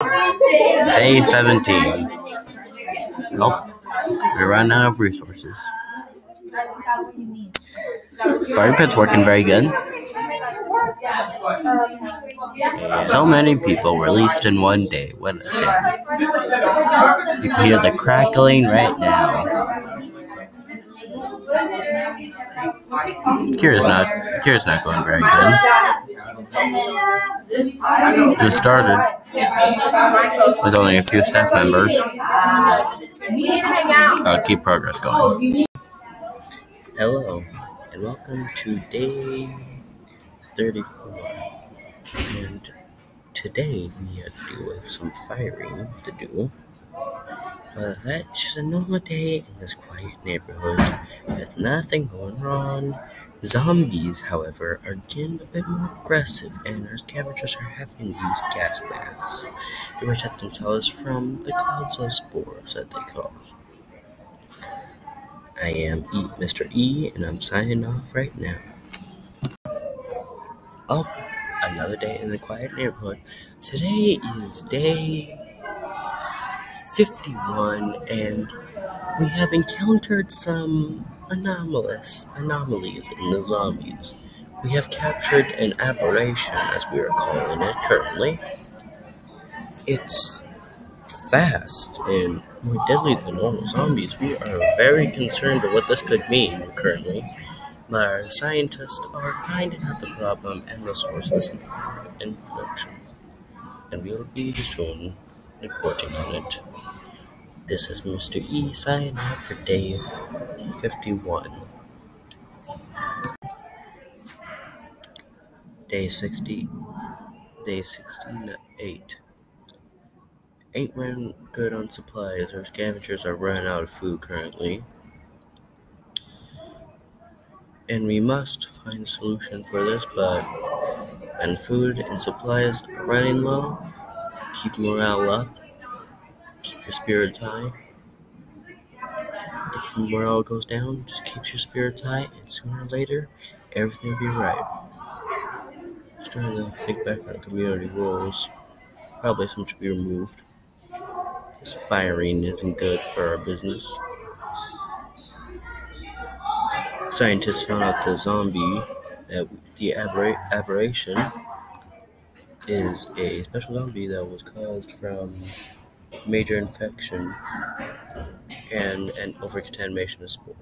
Day 17. Nope, we ran out of resources. Fire pit's working very good. So many people released in one day. What a shame. You can hear the crackling right now. Cure's not going very good. Just started with only a few staff members. Keep progress going. Hello, and welcome to day 34. And today we had to deal with some firing to do. But that's just a normal day in this quiet neighborhood with nothing going on. Zombies, however, are getting a bit more aggressive, and our scavengers are having to use gas masks to protect themselves from the clouds of spores that they cause. I am Mr. E, and I'm signing off right now. Oh, another day in the quiet neighborhood. Today is day 51, and we have encountered some anomalies in the zombies. We have captured an aberration, as we are calling it currently. It's fast and more deadly than normal zombies. We are very concerned of what this could mean currently. But our scientists are finding out the problem and the sources in production. And we will be soon reporting on it. This is Mr. E signing off for day 51. Day 68. Ain't running good on supplies. Our scavengers are running out of food currently. And we must find a solution for this, but when food and supplies are running low, keep morale up, keep your spirits high. If morale goes down, just keep your spirits high, and sooner or later, everything will be right. Just trying to think back on community rules. Probably some should be removed. This firing isn't good for our business. Scientists found out the aberration is a special zombie that was caused from major infection and an overcontamination of spores.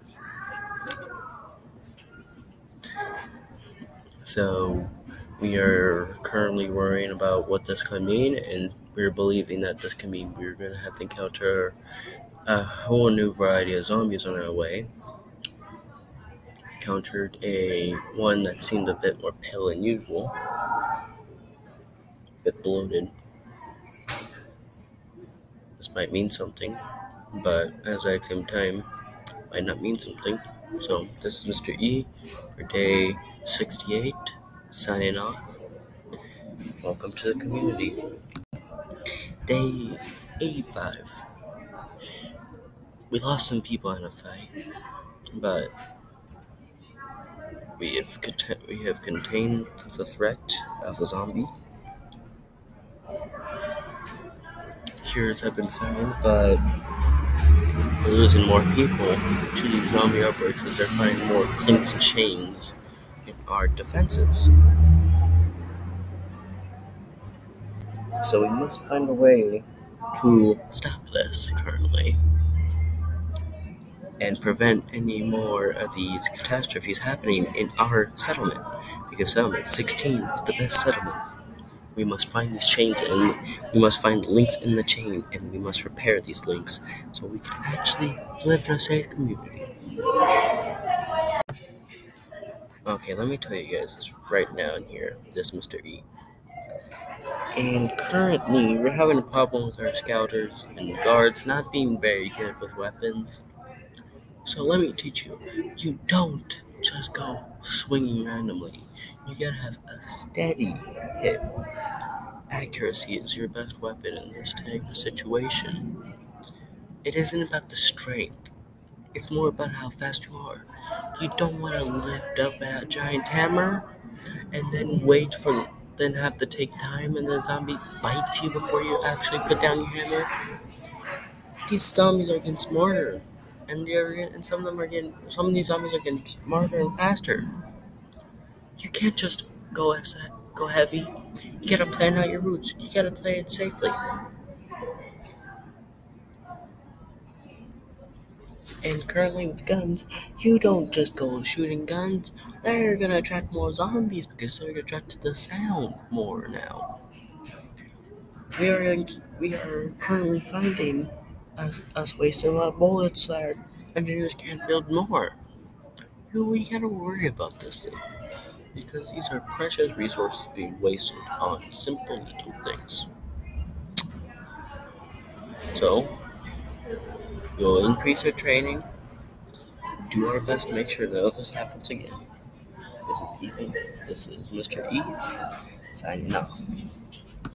So we are currently worrying about what this could mean, and we're believing that this can mean we're going to have to encounter a whole new variety of zombies on our way. Encountered one that seemed a bit more pale than usual, a bit bloated. This might mean something, but at the same time, might not mean something. So this is Mr. E for day 68, signing off. Welcome to the community. Day 85. We lost some people in a fight, but we have contained the threat of a zombie. Cures have been found, but we're losing more people to these zombie outbreaks as they're finding more links and chains in our defenses. So we must find a way to stop this currently and prevent any more of these catastrophes happening in our settlement, because settlement 16 is the best settlement. We must find these chains, and we must find links in the chain, and we must repair these links so we can actually live in a safe community. Okay, let me tell you guys this right now in here. This is Mr. E. And currently, we're having a problem with our scouters and guards not being very good with weapons. So let me teach you. You don't just go swinging randomly. You gotta have a steady hit. Accuracy is your best weapon in this type of situation. It isn't about the strength. It's more about how fast you are. You don't want to lift up a giant hammer and then wait for then have to take time and the zombie bites you before you actually put down your hammer. These zombies are getting smarter, and some of these zombies are getting smarter and faster. You can't just go heavy. You gotta plan out your routes. You gotta play it safely. And currently with guns, you don't just go shooting guns. They're gonna attract more zombies because they're attracted to sound more now. We are currently finding us wasting a lot of bullets so our engineers can't build more. We gotta worry about this thing because these are precious resources being wasted on simple little things. So we'll increase our training, do our best to make sure none of this happens again. This is Ethan. This is Mr. E signing off.